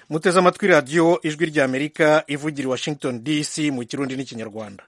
muteze amatwi radiyo ijwi ry'amerika ivugira i washington dc mu kirundi n'ikinyarwanda.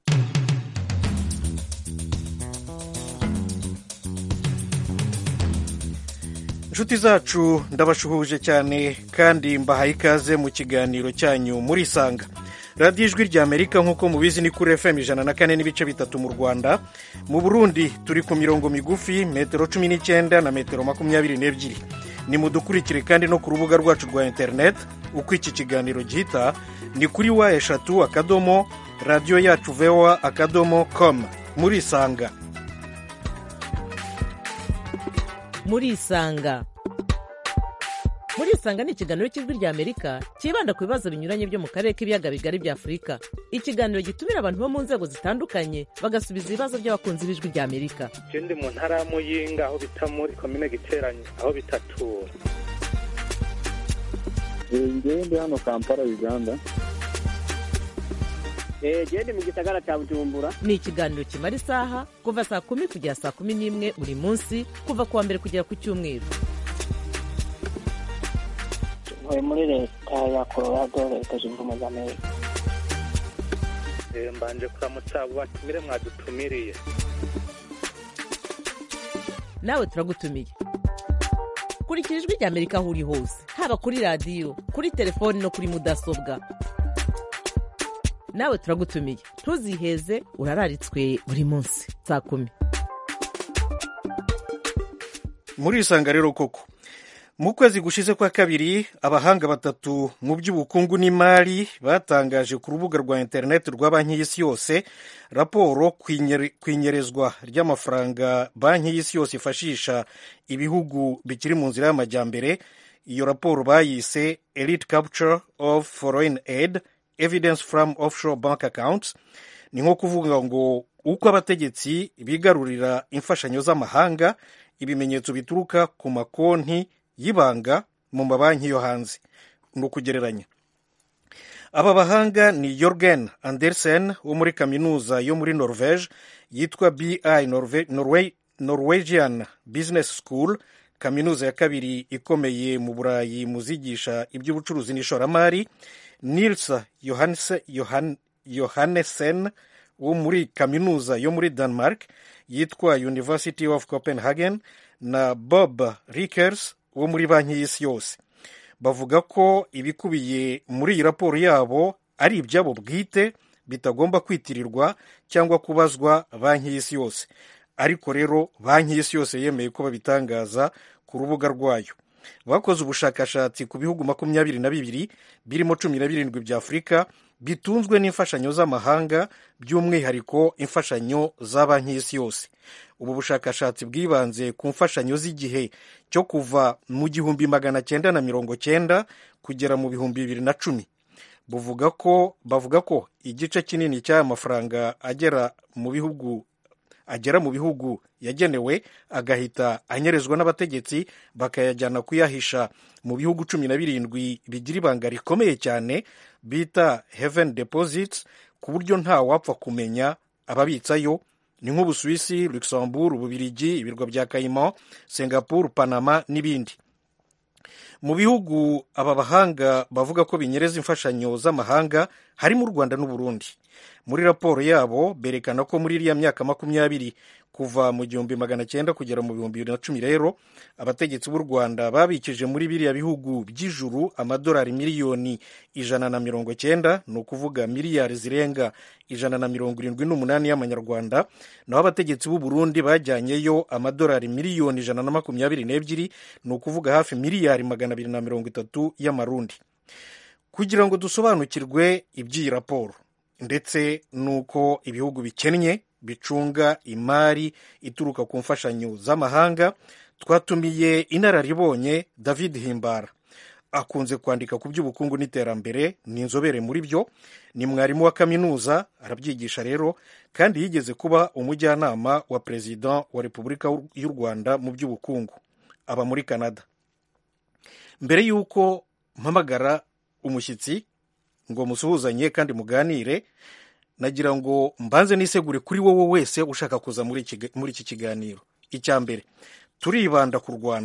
inshuti zacu ndabashuhuje cyane kandi mbahaye ikaze mu kiganiro cyanyu murisanga. radiyo ijwi ry'amerika nk'uko mubizi ni kuri fm 104.3 mu rwanda. mu burundi turi ku mirongo migufi metero 19 na metero 22. ni mudukurikire kandi no ku rubuga rwacu rwa interineti. uko iki kiganiro gihita ni kuri wa#, radiyo yacu voa.com. murisanga. murisanga ni ikiganiro cy'ijwi ry'amerika cyibanda ku bibazo binyuranye byo mu karere k'ibiyaga bigari bya afurika. ikiganiro gitumira abantu bo mu nzego zitandukanye bagasubiza ibibazo by'abakunzi b'ijwi ry'amerika. Je ndi mu ntara ya Muyinga aho bita muri komine Giteranyi aho bitatura. Ngewe ndi hano Kampala Uganda. Ndi mu gisagara cya Bujumbura. Ni ikiganiro kimara isaha kuva saa 10 kugera saa 11 buri munsi kuva kuwa mbere kugera ku cyumweru. Ntuye muri leta ya Colorado, leta zunze ubumwe za Amerika. Mbanje kuramutsa abo batumire mwadutumiriye. Nawe turagutumiye. Kurikira ijwi ry'Amerika aho uri hose, haba kuri radiyo, kuri telefoni no kuri mudasobwa. Nawe turagutumiye. ntuziheze, urararitswe buri munsi saa 10. murisanga rero koko. mu kwezi gushize kwa kabiri, abahanga batatu mu by'ubukungu n'imari batangaje ku rubuga rwa interineti rwa banki y'isi yose raporo ku inyerezwa ry'amafaranga banki y'isi yose ifashisha ibihugu bikiri mu nzira y'amajyambere. iyo raporo bayise Elite Capture of Foreign Aid, Evidence from Offshore Bank Accounts. ni nko kuvuga ngo uko abategetsi bigarurira imfashanyo z'amahanga, ibimenyetso bituruka ku makonti y'ibanga mu mabanki yo hanze. ni ukugereranya. aba bahanga ni Jørgen Andersen wo muri kaminuza yo muri Norvege yitwa BI Norwegian Business School, kaminuza ya kabiri ikomeye mu Burayi mu zigisha iby'ubucuruzi n'ishoramari. Niels Johannesen wo muri kaminuza yo muri Denmark yitwa University of Copenhagen, na Bob Rickers wo muri banki y'isi yose. bavuga ko ibikubiye muri iyi raporo yabo ari ibyabo bwite, bitagomba kwitirirwa cyangwa kubazwa banki y'isi yose. ariko rero banki y'isi yose yemeye ko babitangaza ku rubuga rwayo. bakoze ubushakashatsi ku bihugu 22 birimo 17 bya Afurika bitunzwe n'imfashanyo z'amahanga, by'umwihariko imfashanyo za banki y'isi yose. ubu bushakashatsi bwibanze ku mfashanyo z'igihe cyo kuva mu 1990 kugera mu 2010. bavuga ko igice kinini cy'aya mafaranga agera mu bihugu yagenewe agahita anyerezwa n'abategetsi bakayajyana kuyahisha mu bihugu 17 bigira ibanga rikomeye cyane bita Heaven Deposits, ku buryo nta wapfa kumenya ababitsayo. ni nk'Ubusuwisi, Luxembourg, Ububirigi, ibirwa bya Cayman, Singapore, Panama n'ibindi. mu bihugu aba bahanga bavuga ko binyereza imfashanyo z'amahanga harimo u Rwanda n'u Burundi. muri raporo yabo berekana ko muri iriya myaka 20 kuva mu 1900 kugera mu 2010 rero abategetsi b'u Rwanda babikije muri biriya bihugu by'ijuru amadolari miliyoni 190, ni ukuvuga miliyari zirenga 178 y'amanyarwanda. naho abategetsi b'u Burundi bajyanyeyo amadolari miliyoni 122, ni ukuvuga hafi miliyari 230 y'amarundi. kugira ngo dusobanukirwe iby'iyi raporo ndetse n'uko ibihugu bikennye bicunga imari ituruka ku mfashanyo z'amahanga, twatumiye inararibonye David Himbara. akunze kwandika ku by'ubukungu n'iterambere, ni inzobere muri byo, ni mwarimu wa kaminuza, arabyigisha rero, kandi yigeze kuba umujyanama wa perezida wa Repubulika y'u Rwanda mu by'ubukungu. aba muri Canada. mbere y'uko mpamagara umushyitsi ngo musuhuzanye kandi muganire, nagira ngo mbanze nisegure kuri wowe wese ushaka kuza muri iki kiganiro. icya mbere, turibanda ku Rwanda.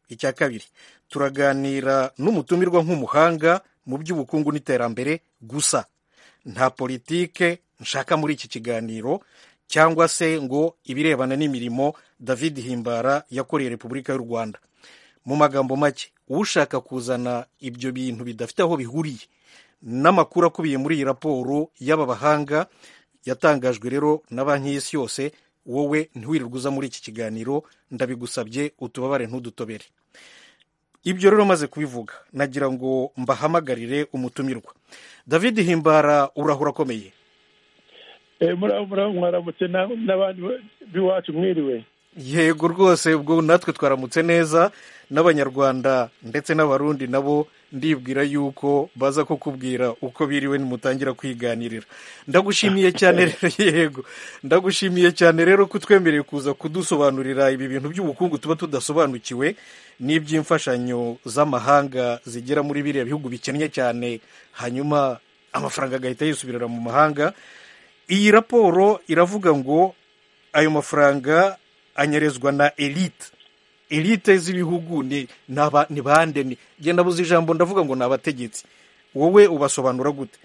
icya kabiri turaganira n'umutumirwa nk'umuhanga mu by'ubukungu n'iterambere gusa, nta politike nshaka muri iki kiganiro cyangwa se ngo ibirebana n'imirimo David Himbara yakoreye Repubulika y'u Rwanda. Mu magambo make, ushaka kuzana ibyo bintu bidafite aho bihuriye n'amakuru akubiye muri iyi raporo y'aba bahanga yatangajwe rero na banki y'isi yose, wowe ntiwirirwe uza muri iki kiganiro, ndabigusabye utubabare ntudutobere. Ibyo rero maze kubivuga, nagira ngo mbahamagarire umutumirwa. David Himbara, urahura akomeye. Mwaramutse n'abandi b'iwacu mwiriwe. Yego rwose, ubwo natwe twaramutse neza, n'abanyarwanda ndetse n'abarundi nabo ndibwira yuko baza kukubwira uko biriwe nimutangira kwiganirira. Ndagushimiye cyane yego, ndagushimiye cyane rero kutwemereye kuza kudusobanurira ibi bintu by'ubukungu tuba tudasobanukiwe, n'iby'imfashanyo z'amahanga zigera muri biriya bihugu bikennye cyane, hanyuma amafaranga agahita yisubirira mu mahanga. Iyi raporo iravuga ngo ayo mafaranga anyerezwa na elite z'ibihugu. Ni bande? Genda buze ijambo, ndavuga ngo ni abategetsi. Wowe ubasobanura gute?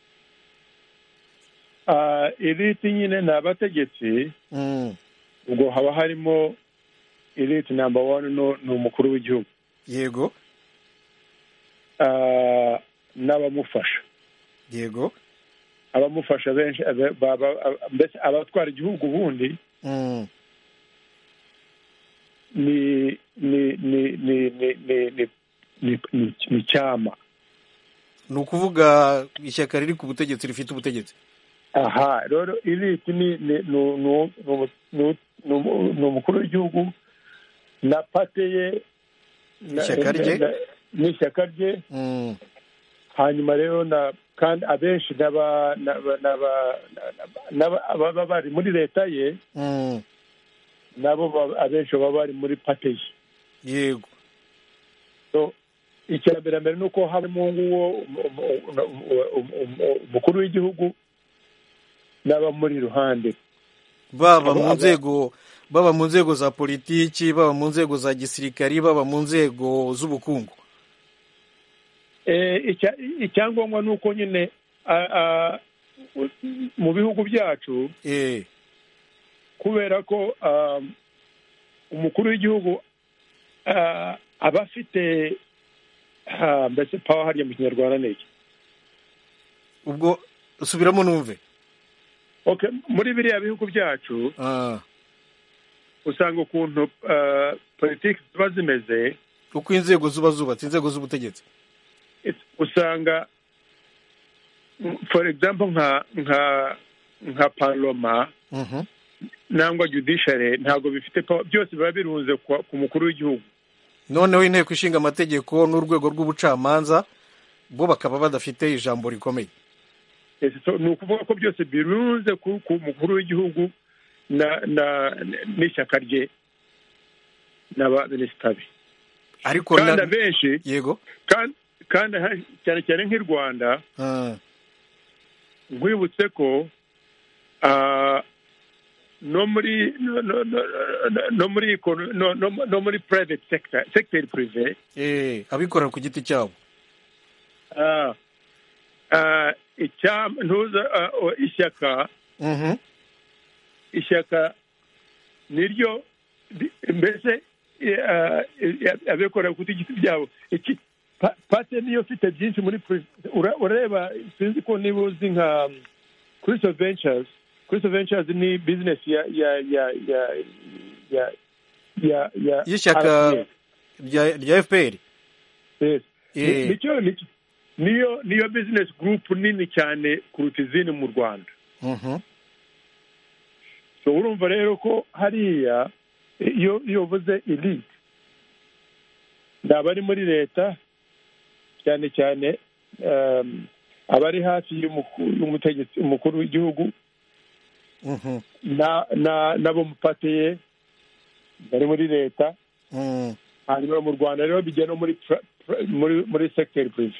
Elite nyine ni abategetsi. Ubwo haba harimo elite number 1 ni umukuru w'igihugu. Yego. N'abamufasha. Yego. Abamufasha benshi mbese abatwara igihugu ubundi ni cyama. Ni ukuvuga ishyaka riri ku butegetsi, rifite ubutegetsi. Aha, rero elite ni umukuru w'igihugu na pate ye n'ishyaka rye. Hanyuma rero kandi abenshi baba bari muri leta ye, nabo abenshi baba bari muri pate ye. Yego. Icya mbere ni uko harimo nguwo umukuru w'igihugu n'abamuri iruhande, baba mu nzego za politiki, baba mu nzego za gisirikari, baba mu nzego z'ubukungu. Icyangombwa ni uko nyine mu bihugu byacu, kubera ko umukuru w'igihugu aba afite mbese pawa, hariya mu kinyarwanda niki? Ubwo usubiramo numve. Muri biriya bihugu byacu usanga ukuntu politiki ziba zimeze, uko inzego ziba zubatse, inzego z'ubutegetsi, usanga for example nka parloma nangwa judiciary ntabwo bifite byose biba birunze ku mukuru w'igihugu. Noneho inteko ishinga amategeko n'urwego rw'ubucamanza bo bakaba badafite ijambo rikomeye. Ni ukuvuga ko byose birunze ku mukuru w'igihugu n'ishyaka rye n'abaminisita be. Ariko kandi abenshi, yego, kandi cyane cyane nk'i Rwanda, nkwibutse ko no muri private sector prive, abikorera ku giti cyabo, ishyaka niryo mbese abikorera ku giti byabo. Pate niyo ifite byinshi muri ureba, sinzi ko niba uzi nka Crystal Ventures. Crystal Ventures ni business y'ishyaka rya FPR. Niyo business group nini cyane kuruta izindi mu Rwanda. So urumva rero ko hariya iyo uvuze elite n'abari muri leta, cyane cyane abari hafi y'umutegetsi, umukuru w'igihugu, nabo mupateye bari muri leta. Hanyuma mu Rwanda rero bijya no muri sector prive.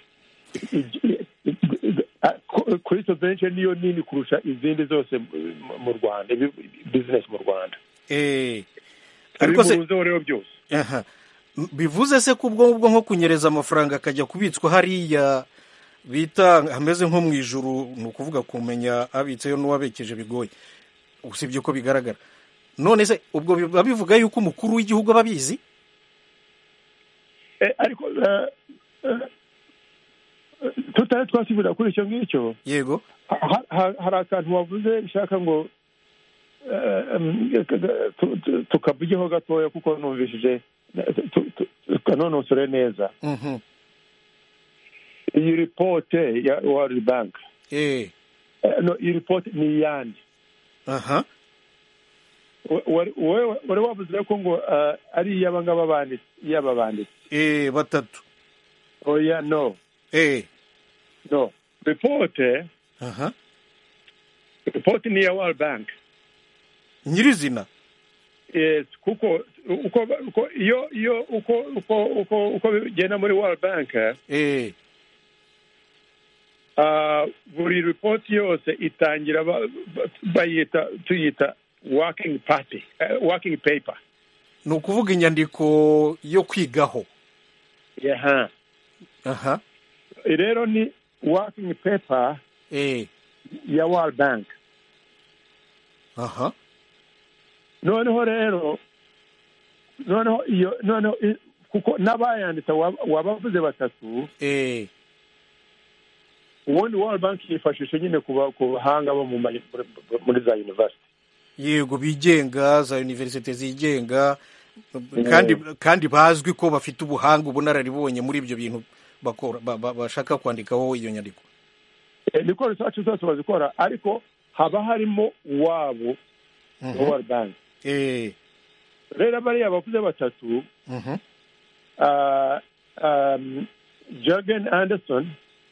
Crystal Venture niyo nini kurusha izindi zose mu Rwanda, business mu Rwanda. Ariko se rero byose. bivuze se ko ubwo nko kunyereza amafaranga akajya kubitswa hariya bita hameze nko mu ijuru, ni ukuvuga kumenya abitseyo n'uwabekeje bigoye, usibye ko bigaragara. None se ubwo biba bivuga yuko umukuru w'igihugu aba abizi? Ariko tutari twasubira kuri icyo ngicyo. Yego, hari akantu wavuze nshaka ngo tukavugeho gatoya kuko numvishije tukanonosore neza. Iyi ripote ya World Bank, no, iyi ripote ni iyande. Wari wavuze ko ngo ari iy'abangaba banditse batatu. Oya, no. No, ripote ni iya World Bank nyirizina. Yes, kuko uko bigenda muri World Bank, buri ripoti yose itangira tuyita working paper. Ni ukuvuga inyandiko yo kwigaho. Rero ni working paper ya World Bank. Noneho kuko n'abayanditse wabavuze batatu. Ubundi World Bank yifashisha nyine ku bahanga bo muri za university. Yego, bigenga, za university zigenga, kandi bazwi ko bafite ubuhanga, ubunararibonye muri ibyo bintu bakora, bashaka kwandikaho iyo nyandiko. Niko research zose bazikora, ariko haba harimo wabo World Bank. Rero bariya bavuze batatu, Jürgen Andersen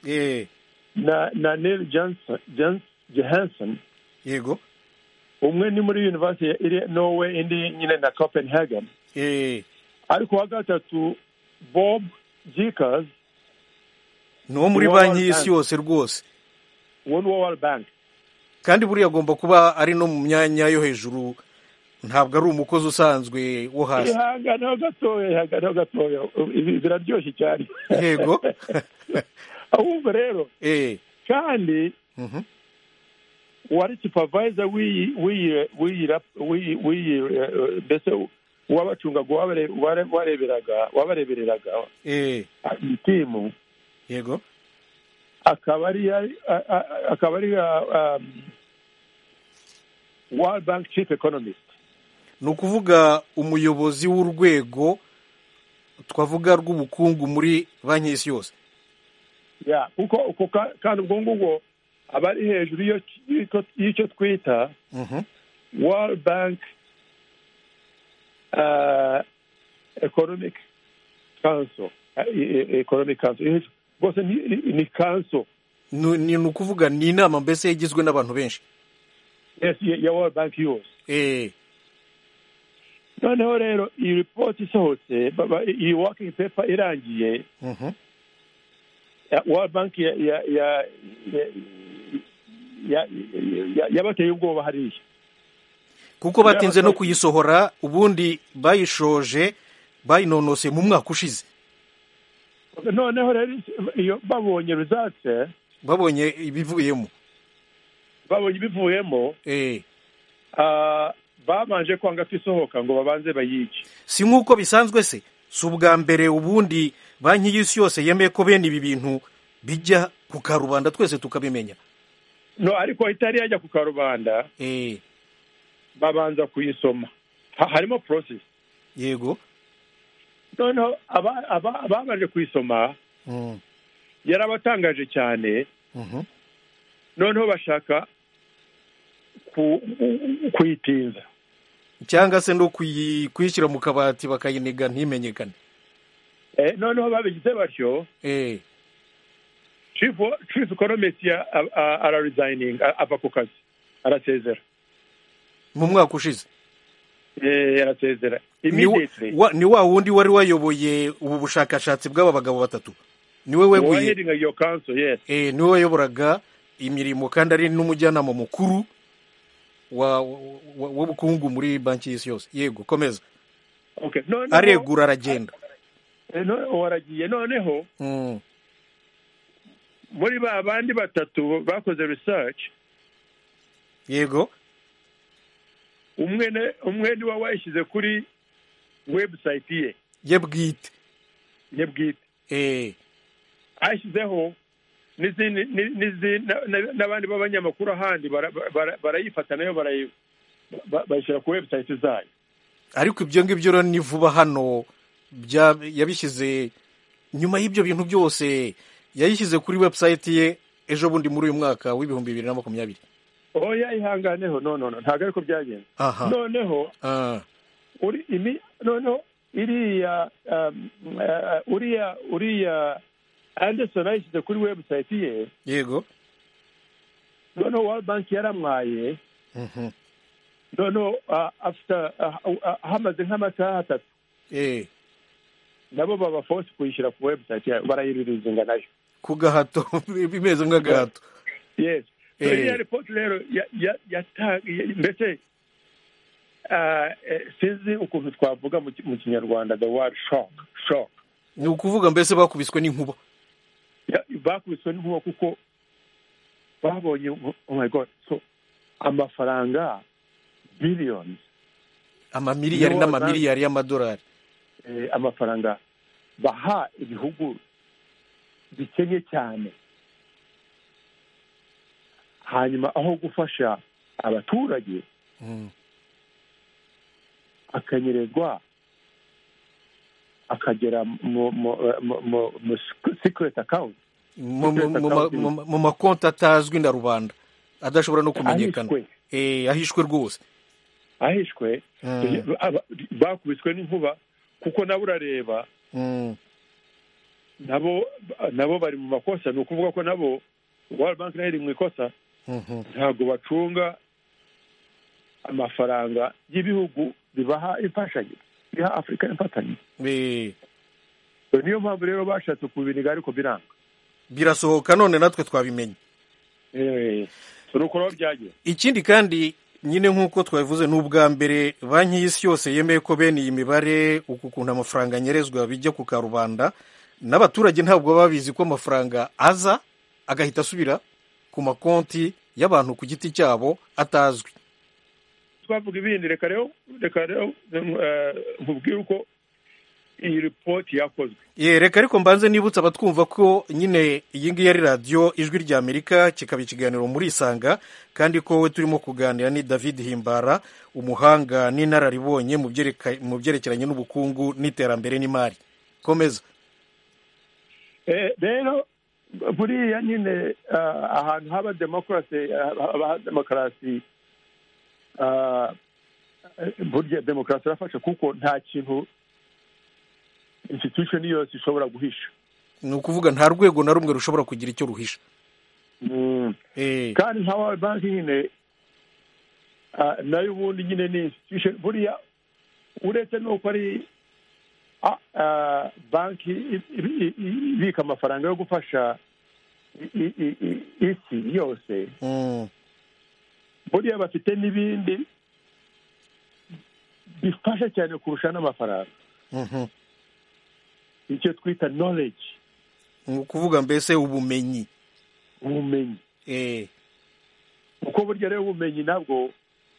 na Neil Johansson. Yego, umwe ni muri university iri Norway, indi nyine na Copenhagen. Ariko wa gatatu Bob Jikers, no muri banki y'isi yose rwose, one World Bank. Kandi buriya agomba kuba ari no mu myanya yo hejuru, ntabwo ari umukozi usanzwe wo hasi. Ihangane gatoya, biraryoshye cyane. Yego. Ahubwo rero kandi wari supervisor mbese wabacungaga wabarebereraga timu. Yego, akaba ari World Bank chief economist. ni ukuvuga umuyobozi w'urwego twavuga rw'ubukungu muri banki y'isi yose. kuko kandi ubwo ngubwo aba ari hejuru y'icyo twita World Bank Economic Council. Bose ni council. Ni ukuvuga ni inama mbese igizwe n'abantu benshi. Yes, ya World Bank yose. Noneho rero iyi report isohotse, iyi working paper irangiye, World Bank yabateye ubwoba hariya, kuko batinze no kuyisohora. Ubundi bayishoje bayinonose mu mwaka ushize. Noneho rero iyo babonye results, babonye ibivuyemo, babanje kwanga kwisohoka ngo babanze bayige. Si nk'uko bisanzwe se, si ubwa mbere ubundi banki y'isi yose yemeye ko bene ibi bintu bijya ku karubanda twese tukabimenya. No, ariko itari yajya ku karubanda, babanza kuyisoma, harimo process. Yego. Noneho ababanje kuyisoma yarabatangaje cyane. Noneho bashaka kuyitinza cyangwa se no kuyishyira mu kabati bakayiniga ntimenyekane. Noneho babigize batyo, chief economist ara resigning, ava ku kazi, arasezera mu mwaka ushize. Arasezera immediately. Ni wa wundi wari wayoboye ubu bushakashatsi bw'aba bagabo batatu, niwe weguye. Niwe wayoboraga imirimo kandi ari n'umujyanama mukuru w'ubukungu muri banki y'isi yose. Yego, komeza. Okay. Aregura aragenda. waragiye noneho muri ba bandi batatu bakoze research yego umwe niwe wayishyize kuri website ye bwite ashyizeho n'abandi b'abanyamakuru ahandi barayifata nayo bayishyira ku website zayo. Ariko ibyo ngibyo rero ni vuba hano yabishyize nyuma y'ibyo bintu byose yayishyize kuri website ye ejo bundi muri uyu mwaka w'ibihumbi 2020. Oya ihanganeho no ntabwo ariko byagenze. Noneho noneho uriya Anderson ayishyize kuri website ye yego noneho World Bank yaramwaye noneho after hamaze nk'amasaha 3 nabo baba force kuyishyira ku website yayo barayiririzinga nayo ku gahato bimeze nk'agahato. Yes. Iyo report rero mbese sinzi ukuntu twavuga mu kinyarwanda the word shock ni ukuvuga mbese bakubiswe n'inkuba. Bakubiswe n'inkuba kuko babonye oh my god so amafaranga billions amamiliyari n'amamiliyari y'amadolari amafaranga baha ibihugu bikenye cyane hanyuma aho gufasha abaturage akanyerezwa akagera mu secret account mu makonti atazwi na rubanda adashobora no kumenyekana ahishwe rwose bakubiswe n'inkuba kuko nabo urareba nabo bari mu makosa ni ukuvuga ko nabo World Bank nayo iri mu ikosa ntabwo bacunga amafaranga y'ibihugu bibaha imfashanyo biha Afurika imfatanye. Niyo mpamvu rero bashatse kubiniga ariko biranga birasohoka none natwe twabimenye. Nuko rero byagiye. Ikindi kandi nyine nk'uko twabivuze n'ubwa mbere banki y'isi yose yemeye ko bene iyi mibare ukuntu amafaranga anyerezwa bijya ku karubanda n'abaturage ntabwo babizi ko amafaranga aza agahita asubira ku makonti y'abantu ku giti cyabo atazwi. Twavuga ibindi reka rero nkubwire uko iyi report yakozwe. Reka ariko mbanze nibutsa abatwumva ko nyine iyi ngiyi ari radiyo ijwi rya Amerika kikaba ikiganiro muri Isanga kandi ko we turimo kuganira ni David Himbara umuhanga n'inararibonye mu byerekeranye n'ubukungu n'iterambere n'imari. Komeza. Rero buriya nyine ahantu haba demokarasi burya demokarasi irafasha kuko nta kintu institution yose ishobora guhisha. Ni ukuvuga nta rwego na rumwe rushobora kugira icyo ruhisha. Kandi nka World Bank nyine nayo ubundi nyine ni institution buriya uretse nuko ari banki ibika amafaranga yo gufasha isi yose buriya bafite n'ibindi bifasha cyane kurusha n'amafaranga icyo twita knowledge. Ni ukuvuga mbese ubumenyi uko burya rero ubumenyi ntabwo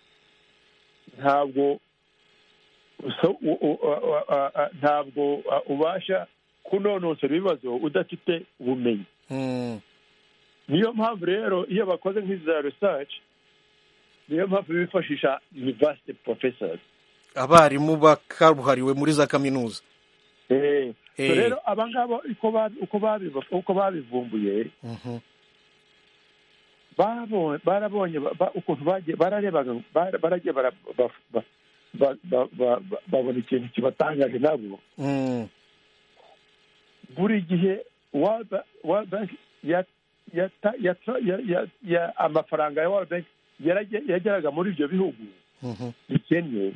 ubasha kunonosora ibibazo udafite ubumenyi. Niyo mpamvu rero iyo bakoze nk'iza research niyo mpamvu bifashisha university professors abarimu bakabuhariwe muri za kaminuza. Rero abangabo uko babivumbuye barabonye ukuntu bararebaga baragiye babona ikintu kibatangaje nabo. Buri gihe World Bank amafaranga ya World Bank yageraga muri ibyo bihugu bikennye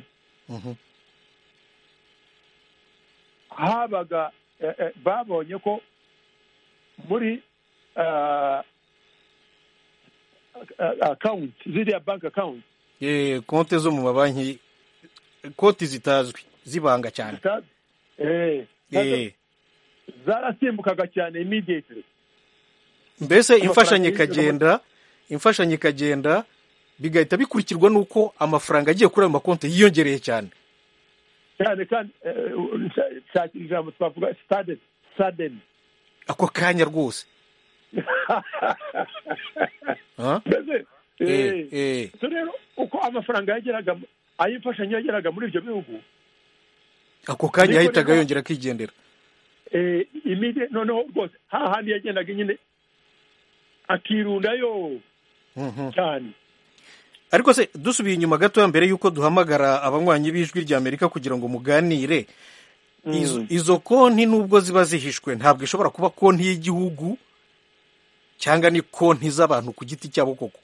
habaga babonye ko muri account ziriya bank account konti zo mu mabanki konti zitazwi zibanga cyane zarasimbukaga cyane immediately. mbese imfashanyo ikagenda bigahita bikurikirwa n'uko amafaranga agiye kuri ayo makonti yiyongereye cyane cyane kandi nshakira ijambo twavuga sudden ako kanya rwose. rero uko amafaranga yageraga ay'imfashanyo yageraga muri ibyo bihugu ako kanya yahitaga yongera akigendera. noneho rwose hahandi yagendaga nyine akirundayo cyane. ariko se dusubiye inyuma gatoya mbere y'uko duhamagara abanywanyi b'ijwi ry'Amerika kugira ngo muganire, izo konti nubwo ziba zihishwe ntabwo ishobora kuba konti y'igihugu cyangwa ni konti z'abantu ku giti cyabo koko.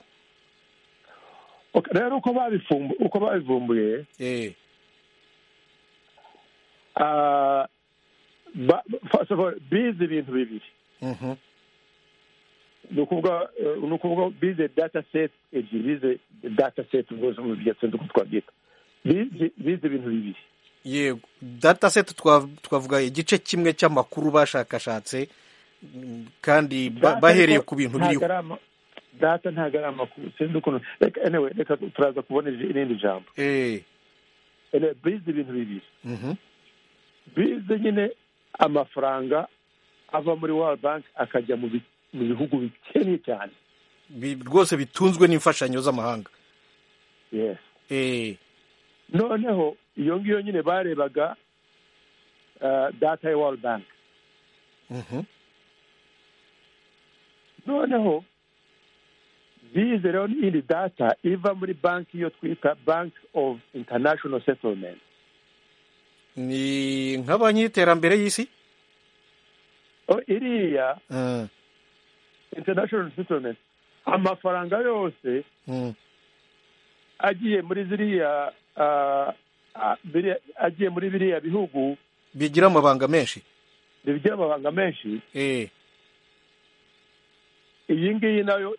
rero uko babivumbuye first of all bize ibintu bibiri. ni ukuvuga bize data set ebyiri, bize data set rwose mu byatsinze uko twabyita, bize ibintu bibiri. yego data set twavuga igice kimwe cy'amakuru bashakashatse kandi bahereye ku bintu biriho. data ntabwo ari amakuru, sinzi ukuntu. reka turaza kubona irindi jambo. bize ibintu bibiri. bize nyine amafaranga ava muri World Bank akajya mu bihugu bikennye cyane rwose bitunzwe n'imfashanyo z'amahanga. yes. noneho iyo ngiyo nyine barebaga data ya World Bank. noneho bize rero n'indi data iva muri banki iyo twita Bank of International Settlement. ni nka banki y'iterambere y'isi iriya International Settlement. amafaranga yose agiye muri ziriya agiye muri biriya bihugu bigira amabanga menshi. iyi ngiyi nayo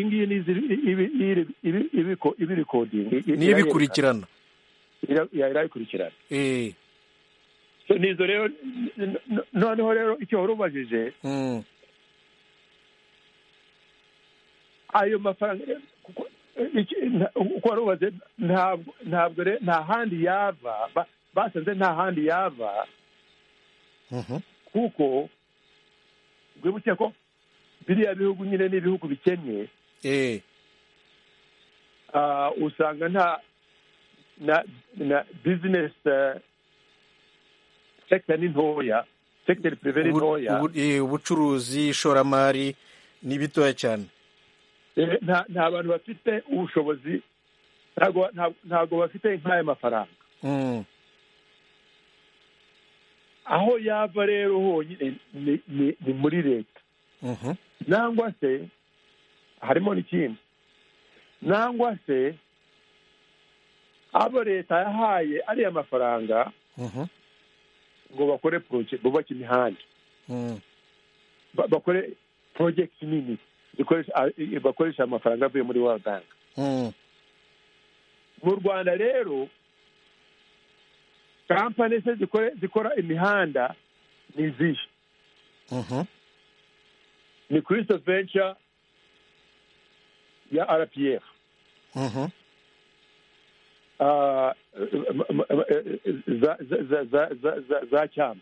ibirikodingi niyo ibikurikirana. irayikurikirana. nizo rero noneho rero icyo wari ubajije ayo mafaranga uko wari ubaze ntabwo nta handi yava basanze nta handi yava kuko rwibuke ko biriya bihugu nyine ni ibihugu bikennye. usanga na bizinesi sekiteri ni ntoya, sekiteri pirive ni ntoya, ubucuruzi ishoramari ni bitoya cyane. nta bantu bafite ubushobozi, ntabwo bafite nk'aya mafaranga. aho yava rero honyine ni muri leta. nangwa se harimo n'ikindi, nangwa se abo leta yahaye ariya mafaranga ngo bakore project, bubake imihanda, bakore project nini bakoresha amafaranga avuye muri World Bank. mu Rwanda rero kampani se zikora imihanda ni izihe? ni Crystal Venture ya RPF, za cyama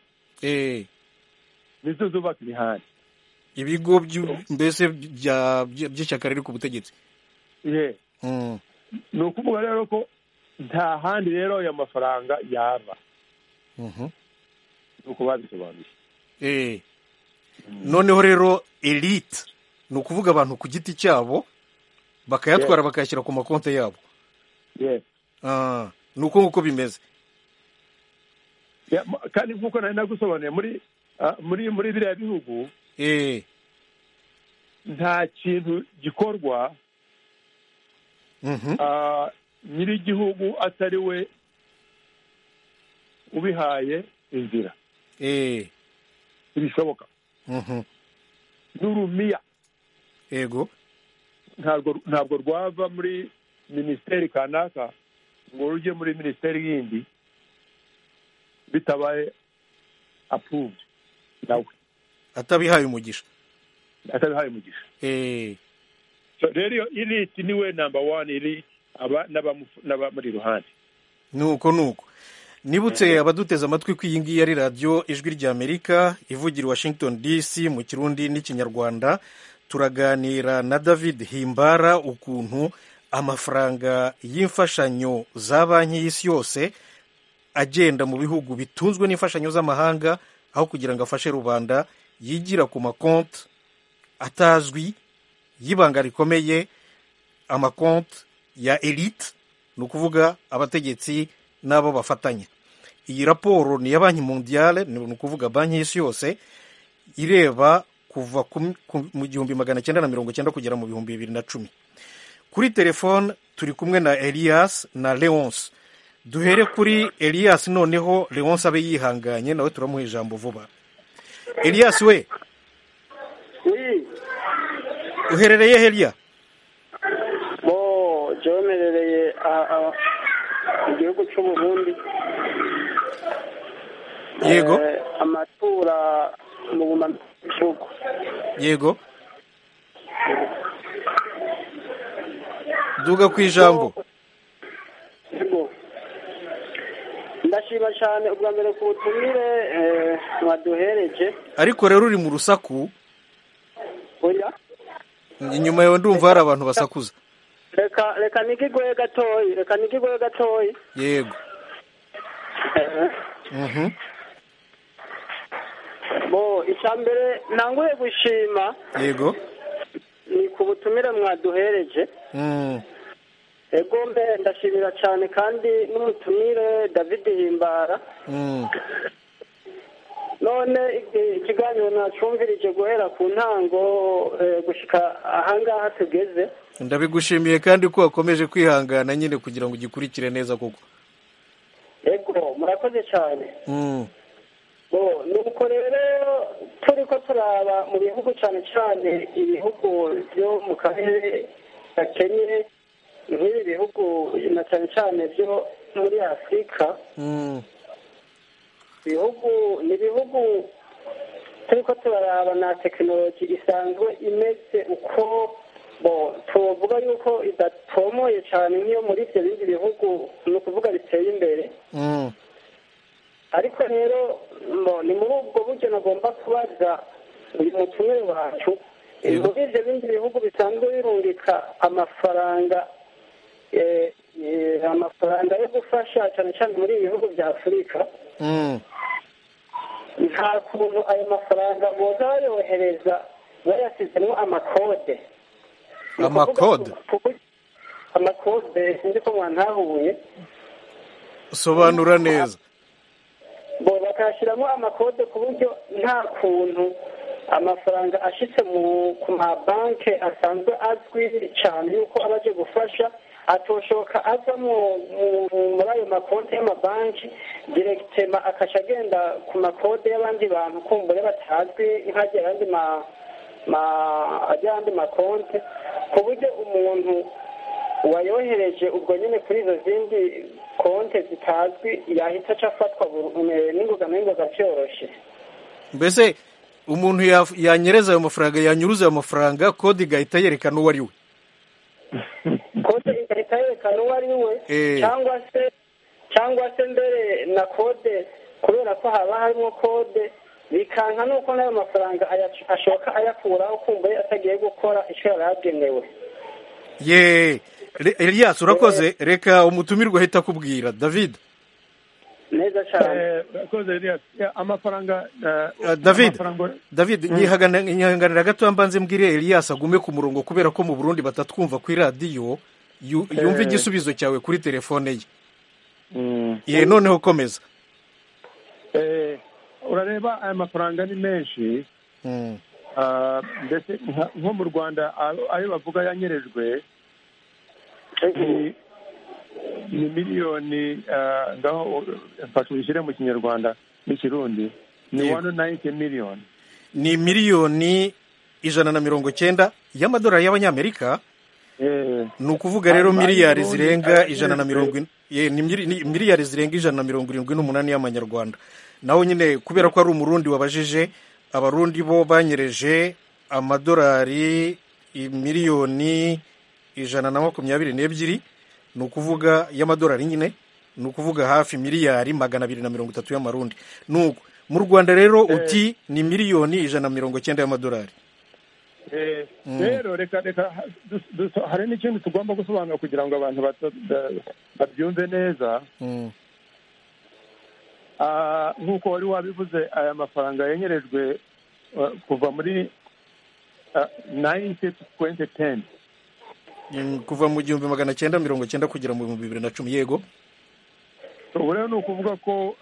nizo zubaka imihanda. ibigo mbese by'ishyaka riri ku butegetsi. ni ukuvuga rero ko nta handi rero aya mafaranga yava. ni uko babisobanuye. noneho rero elite ni ukuvuga abantu ku giti cyabo bakayatwara bakayashyira ku makonti yabo. ni uko nguko bimeze. kandi nk'uko nari nagusobanuye muri biriya bihugu nta kintu gikorwa nyir'igihugu atari we ubihaye inzira. ntibishoboka. n'urumiya yego ntabwo rwava muri minisiteri kanaka ngo rujye muri minisiteri yindi bitabaye approved. nawe atabihaye umugisha. Rero elite niwe number one, elite aba n'abamuri iruhande. nuko nibutse abaduteze amatwi ko iyi ngiyi ari radiyo ijwi ry'Amerika ivugira Washington DC mu kirundi n'ikinyarwanda. Turaganira na David Himbara ukuntu amafaranga y'imfashanyo za banki y'isi yose agenda mu bihugu bitunzwe n'imfashanyo z'amahanga, aho kugira ngo afashe rubanda yigira ku makonti atazwi y'ibanga rikomeye, amakonti ya elite, ni ukuvuga abategetsi n'abo bafatanya. Iyi raporo ni iya banki mondiale, ni ukuvuga banki y'isi yose, ireba kuva mu 1990 kugera mu 2010. Kuri telefone turi kumwe na Elias na Leonce. Duhere kuri Elias noneho Leonce abe yihanganye, nawe turamuha ijambo vuba. Elias we, uherereye Helia? Jomerereye igihugu cy'u Burundi. Yego. Amatura mu bumanuko. Yego. Duga ku ijambo. Yego. Ndashima cyane ubwa mbere ku butumire mwaduhereje. Ariko rero uri mu rusaku. Oya. Inyuma yawe ndumva hari abantu basakuza. Reka nikigwe gatoyi. Yego. Icyambere nanguye gushima. Yego. Ni ku butumire mwaduhereje. Ego mbe ndashimira cyane kandi n'umutumire David Himbara. None ikiganiro nacumvirije guhera ku ntango gushika ahangaha tugeze. Ndabigushimiye kandi ko wakomeje kwihangana nyine kugira ngo ugikurikire neza koko. Ego murakoze cyane. Nuko rero turiko turaba mu bihugu cyane ibihugu byo mu karere gakenye, nk'ibi bihugu na cyane byo muri Afurika. Ni ibihugu turiko turaraba na tekinoloji isanzwe imeze uko tuvuga yuko idatomoye cyane nk'iyo muri ibyo bindi bihugu, ni ukuvuga biteye imbere. Ariko rero ni muri ubwo buryo nagomba kubaza uyu mutumire wacu, muri ibyo bindi bihugu bisanzwe birungika amafaranga yo gufasha cyane cyane muri ibi bihugu bya Afurika, nta kuntu ayo mafaranga boza bayohereza bayasizemo amakode. Amakode sinzi ko mwantahuye. Sobanura neza. Bakashyiramo amakode ku buryo nta kuntu amafaranga ashitse ku mabanki asanzwe azwi cyane yuko abaje gufasha atoshoka ava muri ayo makonti y'amabanki direkitema akasha agenda ku makode y'abandi bantu kumbure batazwi nk'agira andi makonti, ku buryo umuntu wayohereje ubwo nyine kuri izo zindi konti zitazwi yahita afatwa n'ingoga byoroshye. Mbese umuntu yanyereza ayo mafaranga, yanyuruza ayo mafaranga, kode igahita yerekana uwo ari we. Kode igahita yerekana uwo ari we, cyangwa se mbere na kode, kubera ko haba harimo kode bikanka nuko n'ayo mafaranga ashoka ayakuraho kumbuye atagiye gukora icyo yari yagenewe. Elias urakoze, reka umutumirwa ahita akubwira. David. Neza cyane. Urakoze Elias. Amafaranga David nyihanganira gato mbanze mbwire Elias agume ku murongo kubera ko mu Burundi batatwumva kuri radio, yumva igisubizo cyawe kuri telefone ye. Noneho komeza. Urareba aya mafaranga ni menshi. Ndetse nko mu Rwanda ayo bavuga yanyerejwe ni miliyoni, ngaho mfasha ubishyire mu kinyarwanda n'ikirundi, ni 190 miliyoni. Ni miliyoni 190 y'amadolari y'abanyamerika. Ni ukuvuga rero miliyari zirenga 140, ni miliyari zirenga 178 y'amanyarwanda. Naho nyine kubera ko ari umurundi wabajije abarundi bo banyereje amadolari miliyoni 122, ni ukuvuga y'amadolari nyine, ni ukuvuga hafi miliyari 230 y'amarundi. Nuko mu Rwanda rero uti ni miliyoni 190 y'amadolari. Rero reka hari n'ikindi tugomba gusobanura kugira ngo abantu babyumve neza. Nk'uko wari wabivuze, aya mafaranga yanyerejwe kuva muri 2010, kuva mu 1990 kugera mu 2010. Yego, ubu rero ni ukuvuga ko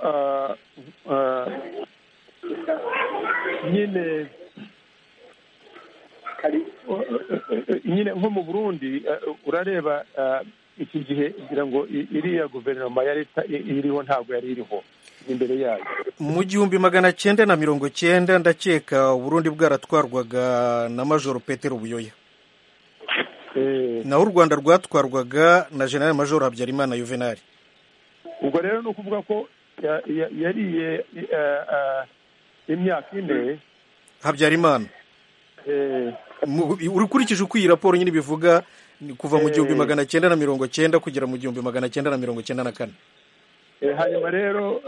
nyine nko mu Burundi urareba iki gihe kugira ngo iriya guverinoma ya leta iriho ntabwo yari iriho imbere yayo. Mu 1990 ndakeka Burundi bwaratwarwaga na Major Petero Buyoya, naho u Rwanda rwatwarwaga na General Major Habyarimana Juvenal. Ubwo rero ni ukuvuga ko yariye imyaka 4 Habyarimana. Ukurikije uko iyi raporo nyine bivuga, kuva mu 1990 kugera mu 1994. Hanyuma rero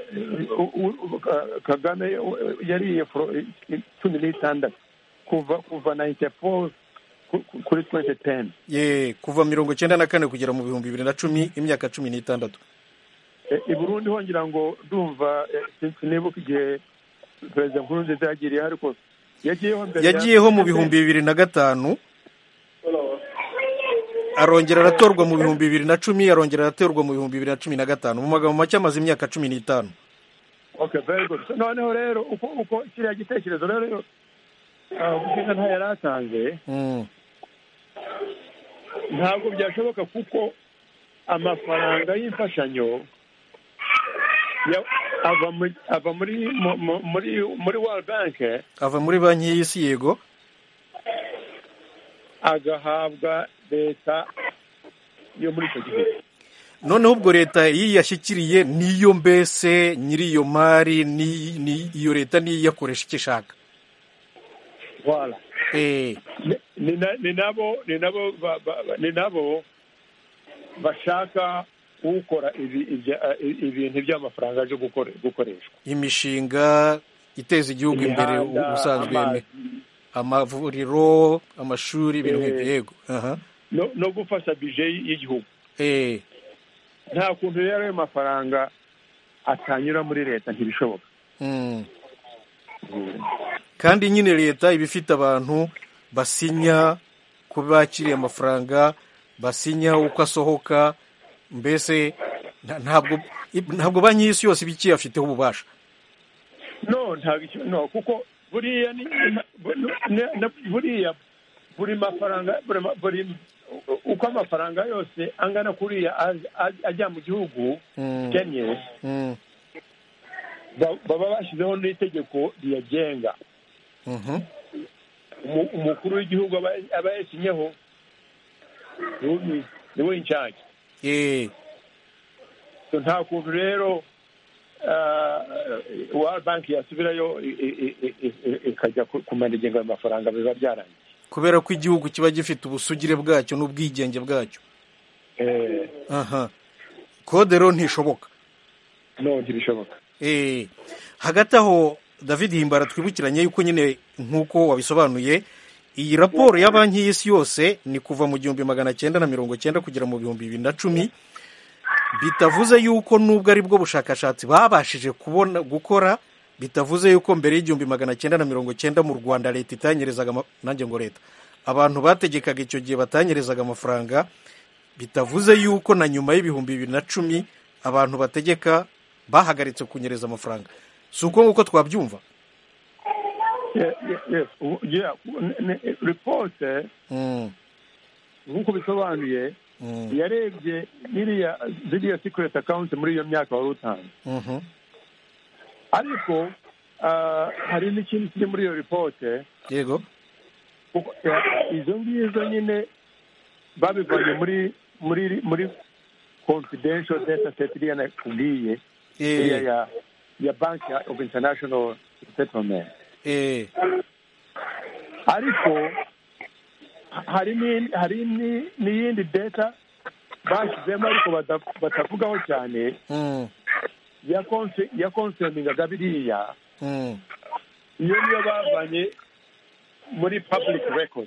Kagame yariye 16 kuva 94 kuri 2010. Kuva 1994 kugera mu 2010, imyaka 16. I Burundi hongera ngo ndumva sinibuka igihe Perezida Nkurunziza yagiriye, ariko yagiyeho mu 2005, arongera aratorwa mu 2010, arongera aratorwa mu 2015. Mu magambo make amaze imyaka 15. Okay, very good. Noneho rero uko kiriya gitekerezo rero ubwinga nta yaratanze, ntabwo byashoboka kuko amafaranga y'imfashanyo ava muri World Bank, ava muri banki y'isi. Yego, agahabwa leta yo muri icyo gihugu. Noneho ubwo leta iyi yashyikiriye niyo mbese nyiri iyo mari, iyo leta niyo yakoresha icyo ishaka. Voilà. Ni nabo bashaka ukora ibintu by'amafaranga aje gukoreshwa, imishinga iteza igihugu imbere, ubusanzwe amavuriro, amashuri, ibintu nk'ibyo. Yego, no gufasha bije y'igihugu. Nta kuntu rero ayo mafaranga atanyura muri leta, ntibishoboka. Kandi nyine leta iba ifite abantu basinya ko bakiriye amafaranga, basinya uko asohoka. Mbese ntabwo banki y'isi yose ibiki afiteho ububasha. No, kuko buriya buri mafaranga, uko amafaranga yose angana kuriya ajya mu gihugu Kenya, baba bashyizeho n'itegeko riyagenga. Umukuru w'igihugu aba yasinyeho, niwe incharge. Nta kuntu rero World Bank yasubirayo ikajya kumara ingengo y'amafaranga, biba byarangiye, kubera ko igihugu kiba gifite ubusugire bwacyo n'ubwigenge bwacyo. Kode rero ntishoboka. No, ntibishoboka. Hagati aho David Himbara, twibukiranye yuko nyine nk'uko wabisobanuye, iyi raporo ya banki y'isi yose ni kuva mu 1990 kugera mu 2010. Bitavuze yuko nubwo ari bwo bushakashatsi babashije gukora, bitavuze yuko mbere y'1990 mu Rwanda leta itanyerezaga, nanjye ngo leta, abantu bategekaga icyo gihe batanyerezaga amafaranga. Bitavuze yuko na nyuma y'2010 abantu bategeka bahagaritse kunyereza amafaranga. Si uko nguko twabyumva? Report nk'uko bisobanuye yarebye ziriya secret account muri iyo myaka wari utanze. Ariko hari n'ikindi kiri muri iyo report. Yego, izo ngizo nyine babivanye muri confidential data set iriya nakubwiye, ya Bank of International Settlement. ariko hari n'iyindi data bashyizemo ariko batavugaho cyane ya konseningaga biriya iyo niyo bavanye muri public record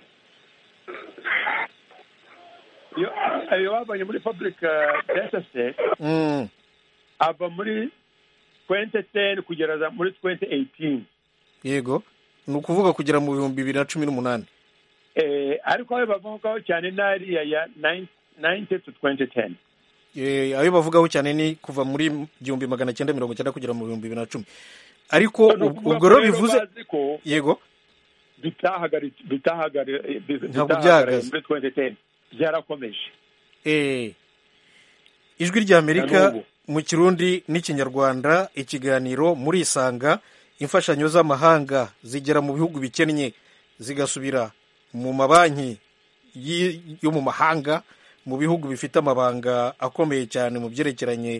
iyo bavanye muri public data set ava muri 2010 kugera muri 2018. Yego, ni ukuvuga kugera mu 2018. Ariko ayo bavugaho cyane n'ariya ya 90 to 2010. Ayo bavugaho cyane ni kuva muri 1990 kugera mu 2010. Ariko ubwo rero bivuze yego bitahagariye muri 2010 byarakomeje. Ijwi ry'Amerika mu Kirundi n'Ikinyarwanda, ikiganiro muri Isanga, imfashanyo z'amahanga zigera mu bihugu bikennye zigasubira mu mabanki yo mu mahanga, mu bihugu bifite amabanga akomeye cyane mu byerekeranye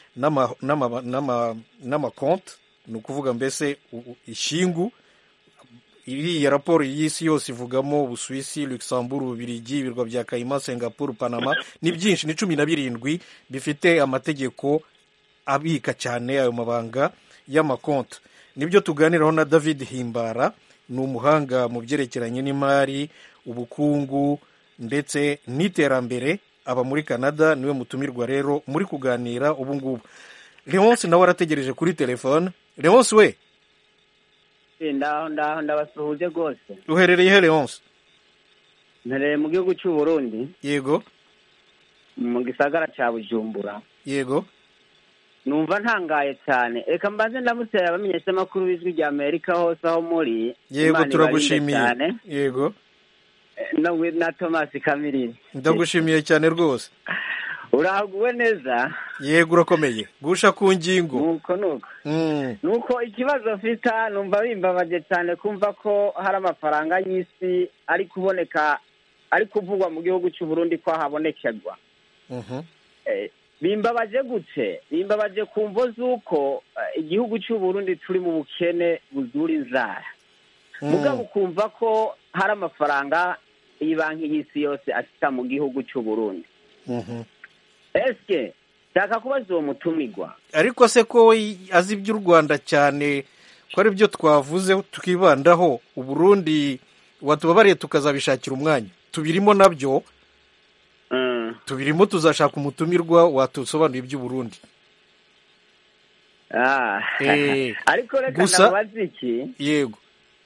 n'amakonti, ni ukuvuga mbese ishingu. Iriya raporo y'isi yose ivugamo Ubusuwisi, Luxembourg, Ububiligi, ibirwa bya Cayman, Singapore, Panama, ni byinshi, ni 17 bifite amategeko abika cyane ayo mabanga y'amakonti. Nibyo tuganiraho na David Himbara, ni umuhanga mu byerekeranye n'imari, ubukungu ndetse n'iterambere, aba muri Canada, niwe mutumirwa rero muri kuganira ubu ngubu. Leonce nawe arategereje kuri telefone. Leonce we, ndaho ndabasuhuje rwose. uherereye he Leonce? Mpereye mu gihugu cy'u Burundi. Yego. Mu gisagara cya Bujumbura. Yego. Numva ntangaye cyane. Reka mbanze ndamutera abamenyesha makuru b'Ijwi ry'Amerika hose aho muri. Yego, turagushimiye. Yego. Na Thomas Kamirindi. Ndagushimiye cyane rwose. Urahaguwe neza? Yego, urakomeye. Gusha ku ngingo. Nuko ikibazo afite numva bimbabaje cyane kumva ko hari amafaranga y'isi ari kuboneka, ari kuvugwa mu gihugu cy'u Burundi ko habonekerwa. Bimbabaje gute? Bimbabaje kumvo z'uko igihugu cy'u Burundi turi mu bukene buzura inzara. Mugabo kumva ko hari amafaranga y'Ibanki y'Isi yose ashika mu gihugu cy'u Burundi. Eske shaka kubaza uwo mutumirwa, ariko se ko azi iby'u Rwanda cyane ko ari byo twavuze tukibandaho, u Burundi watubabariye tukazabishakira umwanya, tubirimo nabyo tubirimo, tuzashaka umutumirwa watusobanurira iby'u Burundi. ariko reka nabaza iki. Yego.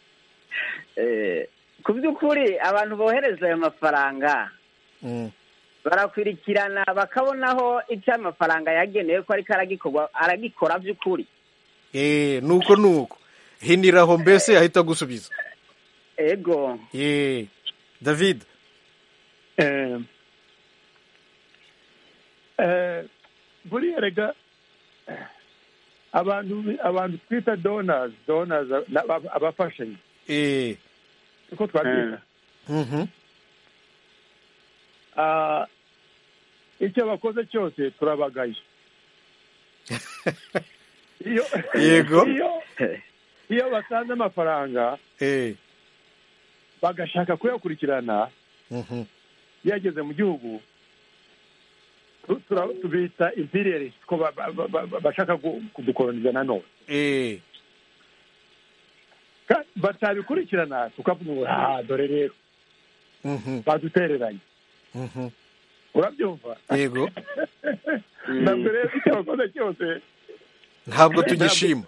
Ku by'ukuri abantu bohereza ayo mafaranga barakwirikirana bakabonaho icyo amafaranga yagenewe ko ariko aragikora by'ukuri. nuko hiniraho mbese ahita gusubiza. Ego. David. Buriya rega abantu twita donors abafashanyi uko twabyita. Icyo bakoze cyose turabagaye. Yego. Iyo batanze amafaranga bagashaka kuyakurikirana yageze mu gihugu, tubita imperialist ko bashaka kudukoloniza nanone. Batabikurikirana tukavuga dore rero badutereranye. Urabyumva? Yego. Ntabwo rero icyo bakoze cyose ntabwo tugishima.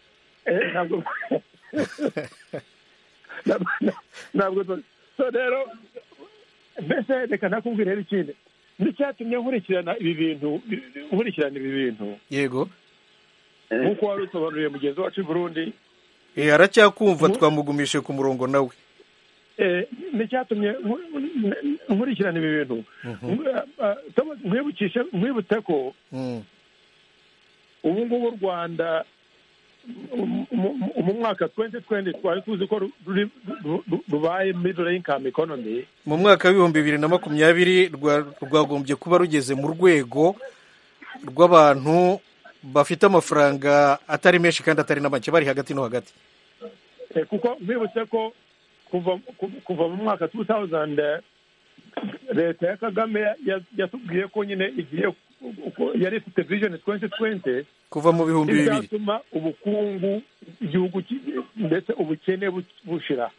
Ntabwo so rero mbese reka nakubwira rero ikindi n'icyatumye nkurikirana ibi bintu. Yego. Nk'uko wari usobanuriye mugenzi wacu i Burundi. Aracyakumva, twamugumishe ku murongo nawe. N'icyatumye nkurikirana ibi bintu mwibutse ko ubu ngubu u Rwanda mu mwaka 2020 twari tuzi ko rubaye middle income economy. Mu mwaka wa 2020 rwagombye kuba rugeze mu rwego rw'abantu bafite amafaranga atari menshi kandi atari na make, bari hagati no hagati. kuko mwibutse ko kuva mu mwaka 2000 leta ya Kagame yatubwiye ko nyine igiye yari ifite vision 2020 kuva mu bihumbi bibiri bizatuma ubukungu igihugu ndetse ubukene bushira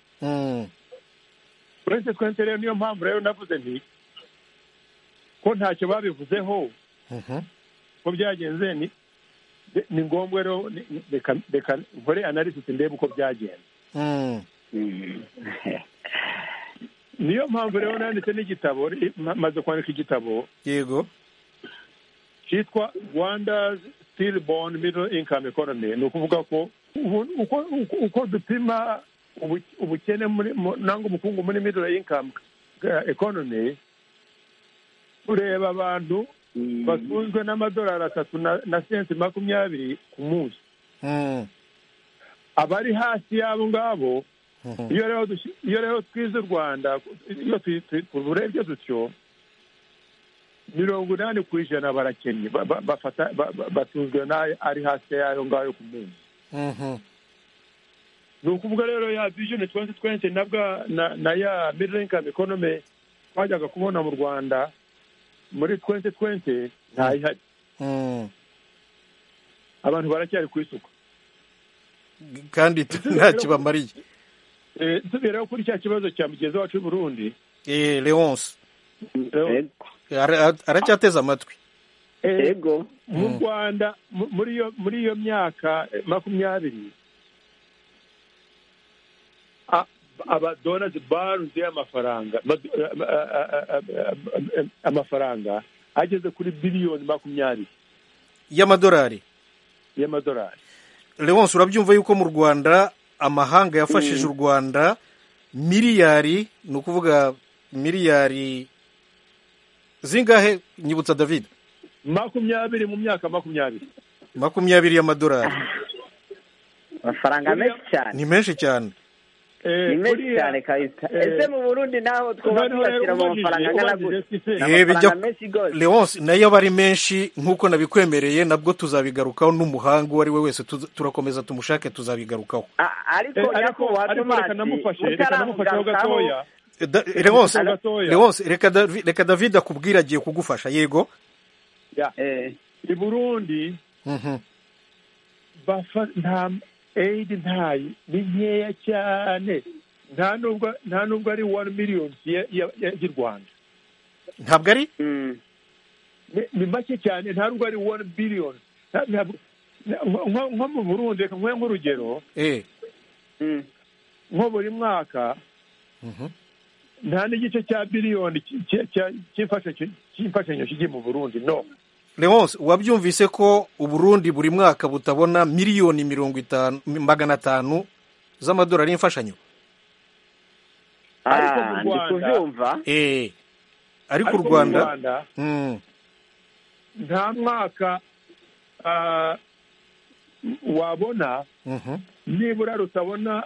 2020 rero niyo mpamvu rero navuze nti ko ntacyo babivuzeho ko byagenze ni ngombwa rero reka nkore analysis ndebe uko byagenze. Niyo mpamvu rero nanditse n'igitabo, maze kwandika igitabo yego cyitwa Rwanda's Stillborn Middle Income Economy. Ni ukuvuga ko uko dupima ubukene nangwa ubukungu muri middle income economy, ureba abantu batunzwe n'amadolari 3 na senti 20 ku munsi. Abari hasi y'abo ngabo, iyo rero twize u Rwanda, iyo turebye dutyo 80% barakennye, batunzwe ari hasi y'ayo ngayo ku munsi. Ni ukuvuga rero ya vision 2020 nabwa na ya middle income economy twajyaga kubona mu Rwanda muri 2020 ntayihari. Abantu baracyari ku isuka kandi ntacyo bamariye. Tubireho kuri cya kibazo cya mugenzi wacu w'u Burundi, Leonce aracyateza amatwi. Yego, mu Rwanda muri iyo myaka 20 abadonors barunze amafaranga ageze kuri biliyoni 20 y'amadolari. Leonce, urabyumva yuko mu Rwanda amahanga yafashije u Rwanda miliyari, ni ukuvuga miliyari zingahe? Nyibutsa David. 20 mu myaka 20 y'amadolari. amafaranga menshi cyane. Ni menshi cyane. Ni menshi cyane kabisa. Ese mu Burundi naho twubakira mu mafaranga angana gute? Leonce, nayo bari menshi nk'uko nabikwemereye, nabwo tuzabigarukaho n'umuhanga uwo ari we wese, turakomeza tumushake, tuzabigarukaho. Ariko nyakubahwa Tomasi, reka gatoya. Leonce, reka David akubwira agiye kugufasha. Yego. I Burundi nta aid ntayi, ni nkeya cyane, nta nubwo ari 1 million y'u Rwanda. Ntabwo ari ni make cyane, nta nubwo ari 1 billion. Nko mu Burundi, reka nkwe nk'urugero, nko buri mwaka nta n'igice cya biliyoni cy'imfashanyo kigiye mu Burundi. No, Leonce, wabyumvise ko Uburundi buri mwaka butabona miliyoni 500 z'amadolari y'imfashanyo? Ariko mu Rwanda ariko u Rwanda nta mwaka wabona nibura rutabona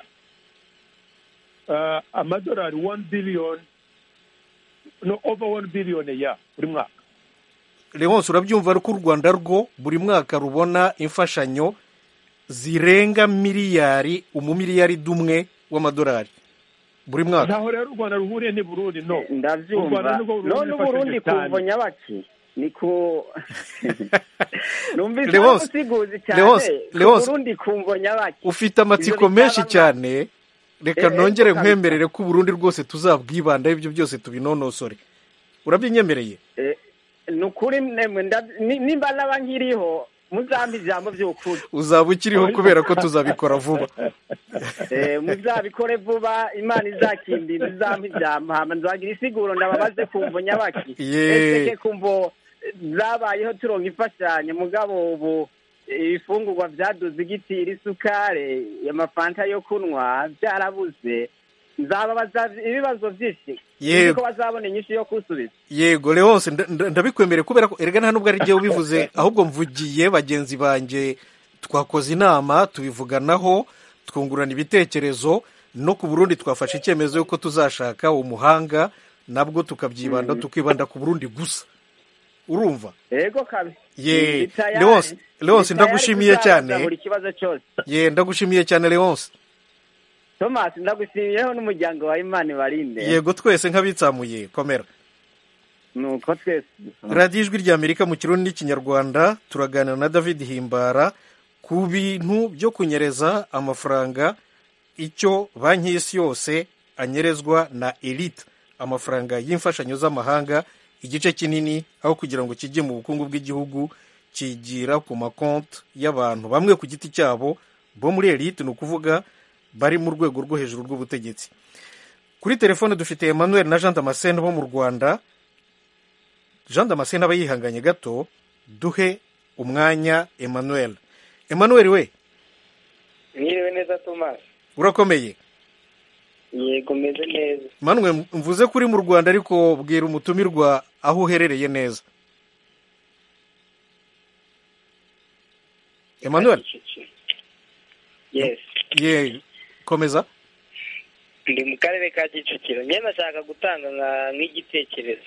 amadolari 1 billion, no, over 1 billion ya buri mwaka. Leonce, urabyumva ko u Rwanda rwo buri mwaka rubona imfashanyo zirenga miliyari dumwe w'amadolari buri mwaka. Ntaho rero u Rwanda ruhuriye ni Burundi. No, ndavyumva. None Burundi kumvonya baki niko numvise usiguzi cyane. Burundi kumvonya baki ufite amatsiko menshi cyane. Reka nongere nkwemerere ko Burundi rwose tuzabwibanda ibyo byose tubinonosore. Urabyinyemereye? Nukuri nimba naba nkiriho muzambi ijambo by'ukuri. Uzaba ukiriho kubera ko tuzabikora vuba. Muzabikore vuba, Imana izakindi muzambi ijambo, hama nzagira isiguro ndababaze kumvonya baki. Ese kumvo zabayeho turonka imfashanyo, mugabo ubu ifungurwa byaduze igitira, isukare, amafanta yo kunwa byarabuze. Nzababaza ibibazo byinshi ko bazabona inyinshi yo kusubiza. Yego Leonce, ndabikwemereye kubera ko erega nta nubwo ari giye ubivuze, ahubwo mvugiye bagenzi banje, twakoze inama tubivuganaho, twungurana ibitekerezo, no ku Burundi twafashe icyemezo yuko tuzashaka umuhanga, nabwo tukabyibanda tukibanda ku Burundi gusa. Urumva? Yego kabi. Leonce, ndagushimiye cyane. Ndagushimiye cyane Leonce. Thomas ndagushimiyeho n'umuryango wa Imana ibarinde. yego twese nk'abitsamuye komera. Nuko twese radiyo ijwi ry'Amerika mu kirundi n'ikinyarwanda turaganira na David Himbara ku bintu byo kunyereza amafaranga, icyo banki y'isi yose anyerezwa na elite, amafaranga y'imfashanyo z'amahanga, igice kinini aho kugira ngo kijye mu bukungu bw'igihugu kigira ku makonti y'abantu bamwe ku giti cyabo bo muri elite, ni ukuvuga bari mu rwego rwo hejuru rw'ubutegetsi. Kuri telefone dufite Emmanuel na Jean Damascene bo mu Rwanda. Jean Damascene aba yihanganye gato, duhe umwanya Emmanuel. Emmanuel we, mwiriwe neza Thomas? urakomeye? Yego meze neza. Emmanuel, mvuze kuri mu Rwanda ariko bwira umutumirwa aho uherereye neza. Emmanuel? Yes. Komeza. Ndi mu karere ka Kicukiro. Njye nashaka gutanga nk'igitekerezo.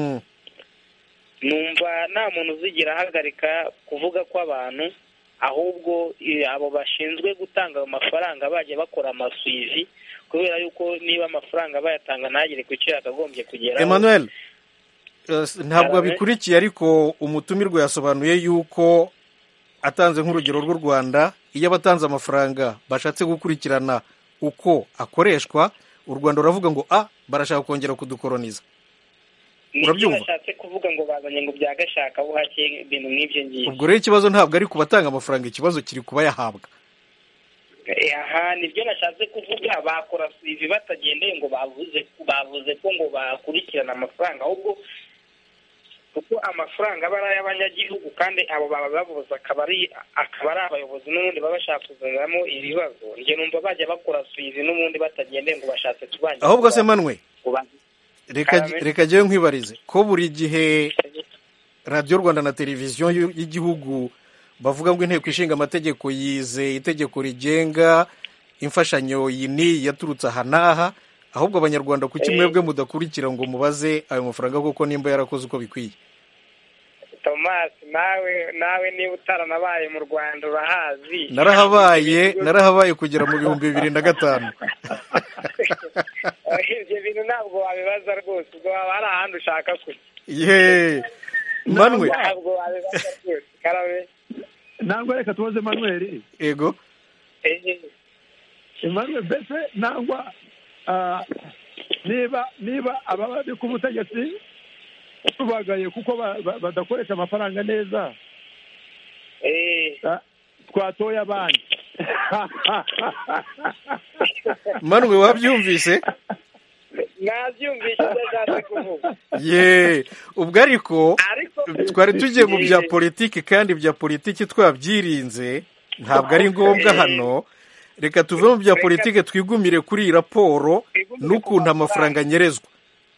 Numva nta muntu uzigira ahagarika kuvuga ko abantu, ahubwo abo bashinzwe gutanga ayo mafaranga bajya bakora amasuivi, kubera yuko niba amafaranga bayatanga ntagere ku cyo yakagombye kugeraho. Emmanuel, ntabwo abikurikiye ariko umutumirwa yasobanuye yuko atanze nk'urugero rw'u Rwanda, iyo abatanze amafaranga bashatse gukurikirana uko akoreshwa, u Rwanda ruravuga ngo barashaka kongera kudukoroniza. Urabyumva? Bashatse kuvuga ngo bazanye ngo byagashaka buhake ibintu nk'ibyo ngiye. Ubwo rero ikibazo ntabwo ari kubatanga amafaranga, ikibazo kiri kuba yahabwa. Nibyo nashatse kuvuga, bakora suivi batagendeye ngo bavuze ko ngo bakurikirana amafaranga, ahubwo kuko amafaranga aba ari ay'abanyagihugu kandi abo baba bavuze akaba ari abayobozi n'ubundi baba bashaka kuzaniramo ibibazo. Njye numva bajya bakora suivi n'ubundi batagendeye ngo bashatse tubanje. Ahubwo se Manwe, reka njyewe nkwibarize ko buri gihe radiyo Rwanda na televiziyo y'igihugu bavuga ngo inteko ishinga amategeko yize itegeko rigenga imfashanyo iyi yaturutse aha n'aha, ahubwo abanyarwanda kuki mwebwe mudakurikira ngo mubaze ayo mafaranga koko nimba yarakoze uko bikwiye? Thomas, nawe niba utaranabaye mu Rwanda urahazi. Narahabaye kugera mu 2005. Ibyo bintu ntabwo wabibaza rwose, ubwo waba hari ahandi ushaka kujya. Manwe, ntabwo wabibaza rwose. Karabe nangwa reka tubaze Emmanuel. Ego. Emmanuel, mbese nangwa niba ababari ku butegetsi tubagaye kuko badakoresha amafaranga neza, twatoye abandi. Manwe, wabyumvise? Nabyumvise ndashatse kuvuga. Ubwo ariko twari tugiye mu bya politiki, kandi bya politiki twabyirinze, ntabwo ari ngombwa hano. Reka tuve mu bya politiki twigumire kuri iyi raporo n'ukuntu amafaranga anyerezwa.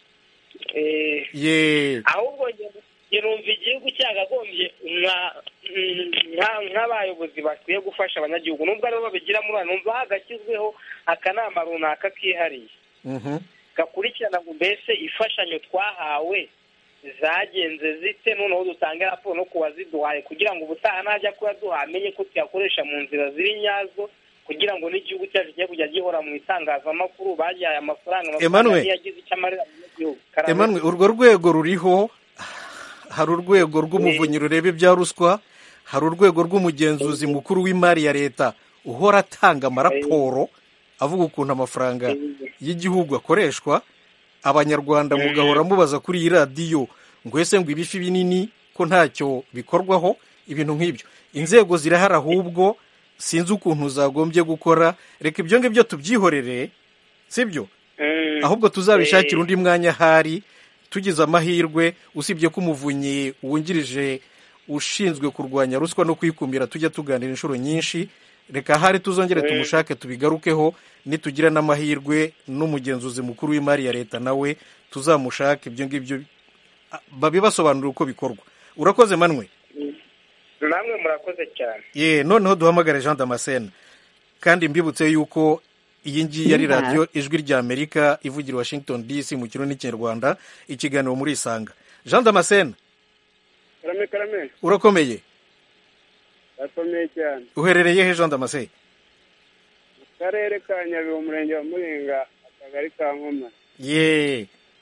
Ahubwo njye numva igihugu cyagagombye nk'abayobozi bakwiye gufasha abanyagihugu, nubwo aribo babigira muri hano, numva hagashyizweho akanama runaka kihariye gakurikirana ngo mbese imfashanyo twahawe zagenze zite, noneho dutange raporo no kuwaziduhaye, kugira ngo ubutaha najya kuyaduha amenye ko tuyakoresha mu nzira ziri nyazo, kugira ngo n'igihugu cyacu kijye kujya gihora mu itangazamakuru bagiye amafaranga yagize icyo amarira mu gihugu. Emmanuel, urwo rwego ruriho, hari urwego rw'umuvunyi rureba ibya ruswa, hari urwego rw'umugenzuzi mukuru w'imari ya leta uhora atanga amaraporo avuga ukuntu amafaranga y'igihugu akoreshwa. Abanyarwanda mugahora mubaza kuri iyi radiyo ngo ese ngo ibifi binini ko ntacyo bikorwaho, ibintu nk'ibyo. Inzego zirahari, ahubwo sinzi ukuntu zagombye gukora. Reka ibyo ngibyo tubyihorere, sibyo? Ahubwo tuzabishakira undi mwanya hari tugize amahirwe, usibye ko umuvunyi wungirije ushinzwe kurwanya ruswa no kwikumira tujya tuganira inshuro nyinshi. Reka hari tuzongere tumushake tubigarukeho, nitugira n'amahirwe n'umugenzuzi mukuru w'imari ya leta nawe tuzamushake, ibyo ngibyo babibasobanurira uko bikorwa. Urakoze Manwe. Namwe murakoze cyane. Noneho duhamagare Jean Damascene, kandi mbibutse yuko iyi ngiyi ari radiyo ijwi ry'Amerika ivugira Washington DC mu kirundi n'ikinyarwanda, ikiganiro muri Isanga. Jean Damascene, karame urakomeye? Akomeye cyane. Uherereye he Jean Damascene? karere ka Nyabihu umurenge wa Muringa akagari ka Nkoma. ye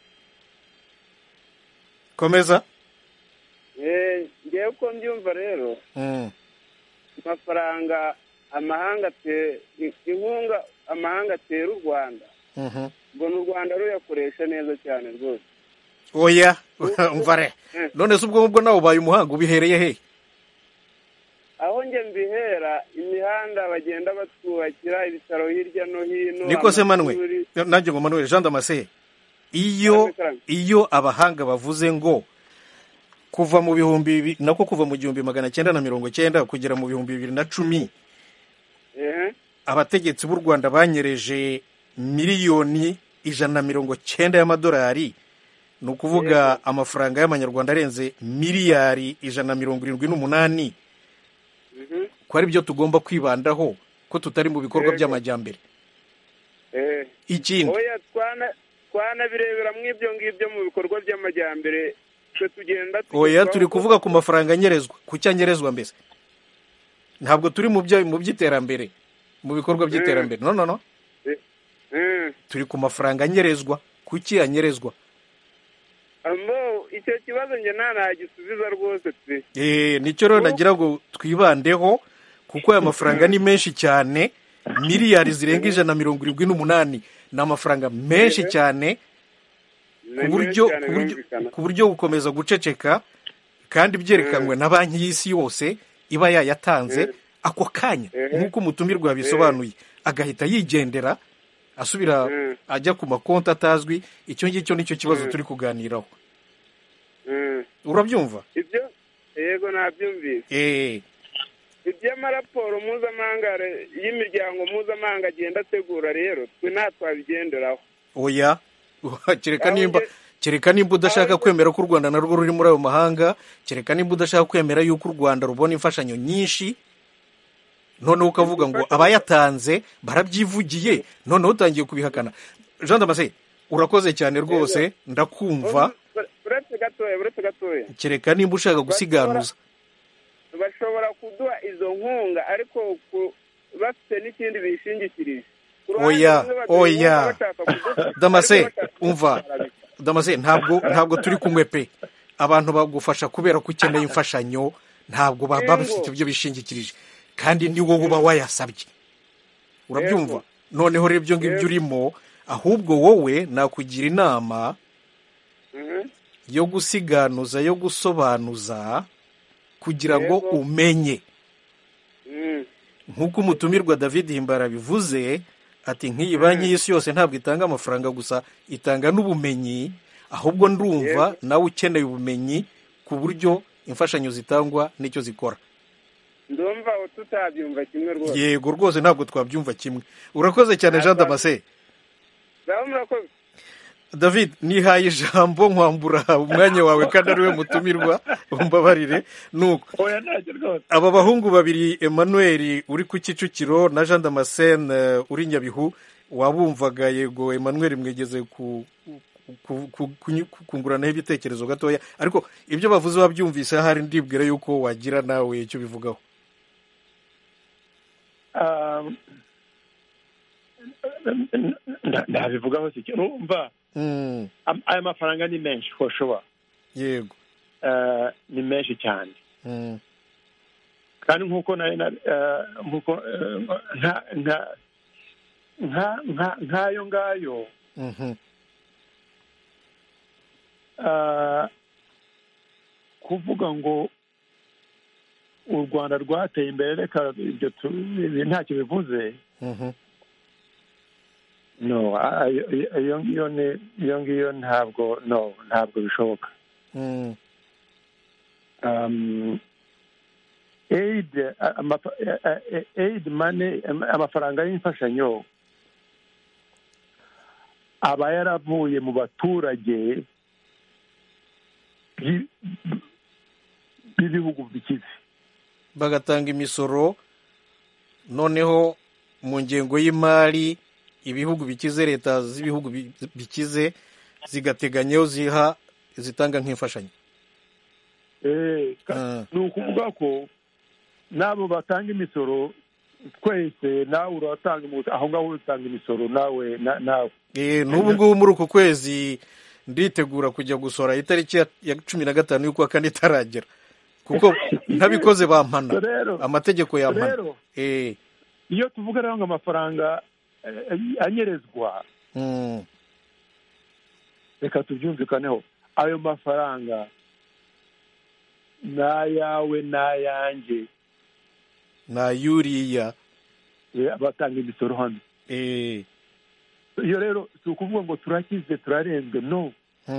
komeza. Ngewe uko mbyumva rero amafaranga inkunga amahanga atera u Rwanda mbona u Rwanda ruyakoresha neza cyane rwose. oya umvare none se ubwo nawe ubaye umuhanga ubihereye he? Aho nge mbihera imihanda bagenda batwubakira ibitaro hirya no hino. niko se Manuel nanjye ngo Manuel Jean Damascene iyo abahanga bavuze ngo kuva mu bihumbi kuva mu 1990 kugera mu 2010 abategetsi b'u Rwanda banyereje miliyoni 190 y'amadolari, ni ukuvuga amafaranga y'amanyarwanda arenze miliyari 178, ko ari byo tugomba kwibandaho ko tutari mu bikorwa by'amajyambere. Ikindi oya twanabirebera mw'ibyo ngibyo mu bikorwa by'amajyambere tugenda oya turi kuvuga ku mafaranga anyerezwa, ku cyanyerezwa mbese ntabwo turi mu by'iterambere, mu bikorwa by'iterambere. No turi ku mafaranga anyerezwa. Kuki anyerezwa? icyo kibazo nge nagisubiza rwose pe. Nicyo rero nagira ngo twibandeho, kuko aya mafaranga ni menshi cyane, miliyari zirenga 178 ni amafaranga menshi cyane, ku buryo gukomeza guceceka kandi byerekanwe na banki y'isi yose iba yayatanze ako kanya nk'uko umutumirwa yabisobanuye, agahita yigendera asubira ajya ku makonti atazwi. Icyo ngicyo nicyo kibazo turi kuganiraho. Urabyumva? Ibyo yego nabyumvise. Iby'amaraporo mpuzamahanga y'imiryango mpuzamahanga agenda ategura rero twe nta twabigenderaho. Oya kereka nimba udashaka kwemera ko u Rwanda narwo ruri muri ayo mahanga, kereka nimba udashaka kwemera yuko u Rwanda rubona imfashanyo nyinshi, noneho ukavuga ngo abayatanze barabyivugiye, noneho utangiye kubihakana. Jean Damascene urakoze cyane rwose, ndakumva. Uretse gatoya kereka nimba ushaka gusiganuza bashobora kuduha izo nkunga ariko bafite n'ikindi bishingikirije. Oya Damascene umva, Damascene ntabwo turi kumwe pe. Abantu bagufasha kubera ko ukeneye imfashanyo, ntabwo baba bafite ibyo bishingikirije, kandi ni wowe uba wayasabye. Urabyumva? Noneho rero ibyo ngibyo urimo, ahubwo wowe nakugira inama yo gusiganuza, yo gusobanuza, kugira ngo umenye. Nk'uko umutumirwa David Himbara bivuze ati nk'iyi banki y'isi yose ntabwo itanga amafaranga gusa, itanga n'ubumenyi. Ahubwo ndumva nawe ukeneye ubumenyi ku buryo imfashanyo zitangwa n'icyo zikora. Ndumva tutabyumva kimwe rwose. Yego rwose ntabwo twabyumva kimwe. Urakoze cyane Jean Damascene. Murakoze. David, nihaye ijambo nkwambura umwanya wawe kandi ari we mutumirwa, umbabarire. Nuko aba bahungu babiri, Emmanuel uri ku Kicukiro na Jean Damascene uri Nyabihu, wabumvaga? Yego Emmanuel mwegeze kunguranaho ibitekerezo gatoya, ariko ibyo bavuze wabyumvise, hari ndibwira yuko wagira nawe icyo bivugaho. ndabivugaho si cyo numva. Aya mafaranga ni menshi for sure. Yego ni menshi cyane. Kandi nkuko nkayo ngayo kuvuga ngo u Rwanda rwateye imbere, reka ibyo ntacyo bivuze. No, iyo ngiyo ntabwo bishoboka. Aid money, amafaranga y'imfashanyo aba yaravuye mu baturage b'ibihugu bikize, bagatanga imisoro, noneho mu ngengo y'imari ibihugu bikize, leta z'ibihugu bikize zigateganyaho zitanga nk'imfashanyo. Ni ukuvuga ko n'abo batanga imisoro twese nawe uratanga aho ngaho utanga imisoro nawe n'ubu ngubu muri uku kwezi nditegura kujya gusora itariki ya 15 y'ukwa kane itaragera, kuko ntabikoze bampana, amategeko yampana. Iyo tuvuga rero ngo amafaranga anyerezwa, reka tubyumvikaneho, ayo mafaranga n'ayawe n'ayanjye n'ayuriya batanga imisoro hano. Iyo rero si ukuvuga ngo turakize turarenzwe, no.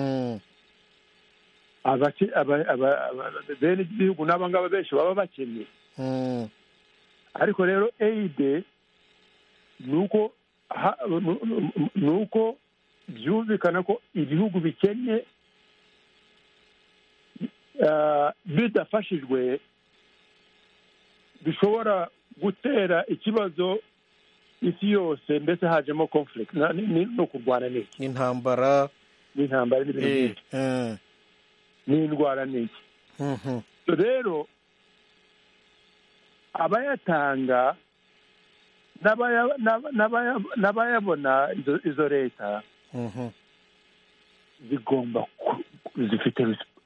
bene igihugu n'abangaba benshi baba bakennye. Ariko rero aid nuko byumvikana ko ibihugu bikennye bidafashijwe bishobora gutera ikibazo isi yose, mbese hajemo conflict no kurwana n'iki, intambara n'indwara n'iki. Rero abayatanga n'abayabona izo leta zigomba zifite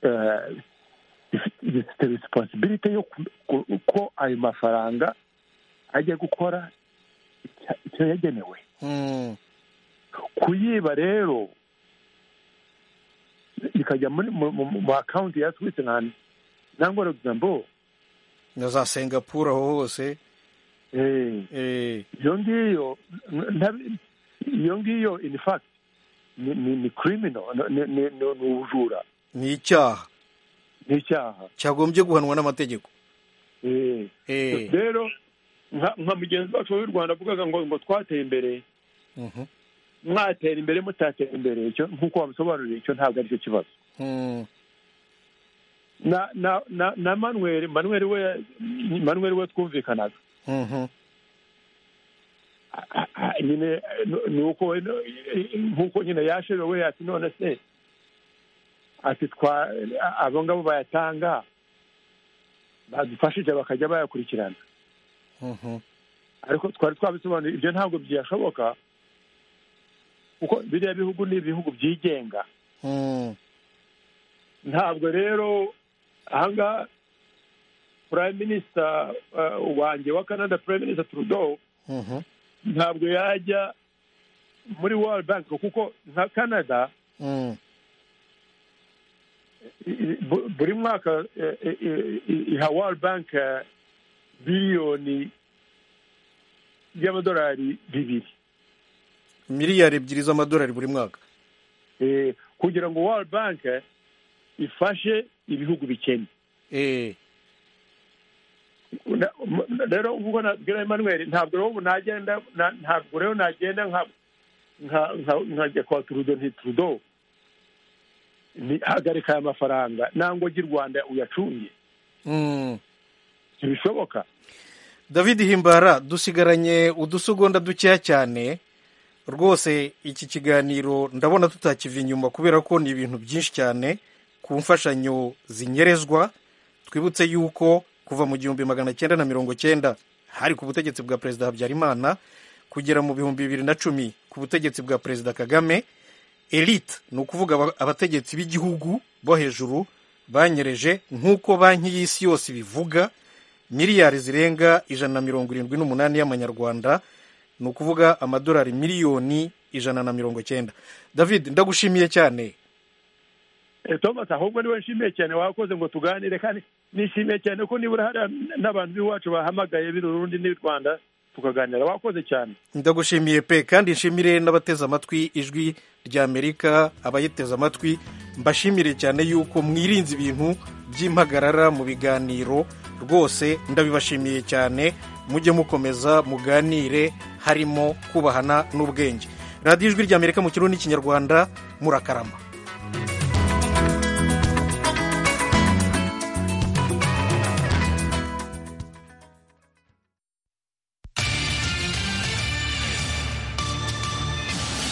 responsibility yo ko ayo mafaranga ajya gukora icyo yagenewe. Kuyiba rero ikajya mu account ya Switzerland nangwa Luxembourg na za Singapore aho hose, iyo ngiyo in fact ni criminal, ni ubujura, ni icyaha cyagombye guhanwa n'amategeko. Rero nka mugenzi wacu w'u Rwanda avugaga ngo twateye imbere, mwatera imbere mutatera imbere, icyo nk'uko wabisobanuriye, icyo ntabwo ari cyo kibazo. na Manuel we twumvikanaga, nyine nuko nk'uko nyine yashewe we ati none se ati abo ngabo bayatanga badufashije bakajya bayakurikirana. Ariko twari twabisobanuye ibyo ntabwo byashoboka, kuko biriya bihugu ni ibihugu byigenga. Ntabwo rero ahangaha Prime Minister wanjye wa Canada, Prime Minister Trudeau, ntabwo yajya muri World Bank, kuko nka Canada buri mwaka iha World Bank biliyoni y'amadolari 2, miliyari 2 z'amadolari buri mwaka, kugira ngo World Bank ifashe ibihugu bikennye. Rero ubwo nabwira Emmanuel, ntabwo rero nagenda nkajya kwa Trudeau ni hagarika aya mafaranga nango ry'u Rwanda uyacunge. Ntibishoboka. David Himbara, dusigaranye udusegonda dukeya cyane rwose. Iki kiganiro ndabona tutakiva inyuma, kubera ko ni ibintu byinshi cyane ku mfashanyo zinyerezwa. Twibutse yuko kuva mu 1990 hari ku butegetsi bwa Perezida Habyarimana kugera mu 2010 ku butegetsi bwa Perezida Kagame, elite ni ukuvuga abategetsi b'igihugu bo hejuru banyereje, nk'uko banki y'isi yose bivuga, miliyari zirenga 178 y'amanyarwanda, ni ukuvuga amadolari miliyoni 190. David, ndagushimiye cyane. Thomas, ahubwo niwe nshimiye cyane, wakoze ngo tuganire, kandi nishimiye cyane ko nibura hari n'abantu b'iwacu bahamagaye b'Urundi n'u Rwanda tukaganira. Wakoze cyane. Ndagushimiye pe, kandi nshimire n'abateze amatwi ijwi rya Amerika, abayiteze amatwi mbashimire cyane yuko mwirinze ibintu by'impagarara mu biganiro. Rwose ndabibashimiye cyane, mujye mukomeza muganire harimo kubahana n'ubwenge. Radio Ijwi rya Amerika mu Kirundi n'Ikinyarwanda, murakarama.